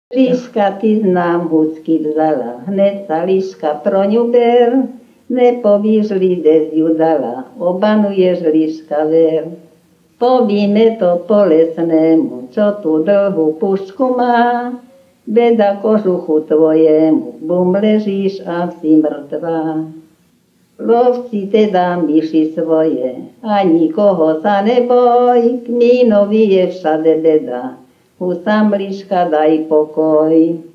Liška, ty znám húcky vzala, hned sa liška pro ňu ber, nepovíš lidec ju dala, obanuješ liška ver. Povíme to po lesnému, čo tu dlhú pušku má, beda kožuchu tvojemu, bum ležíš a si mŕtvá. Lovci teda myši svoje, a nikoho sa neboj, kmínovi je všade beda, husám liška daj pokoj.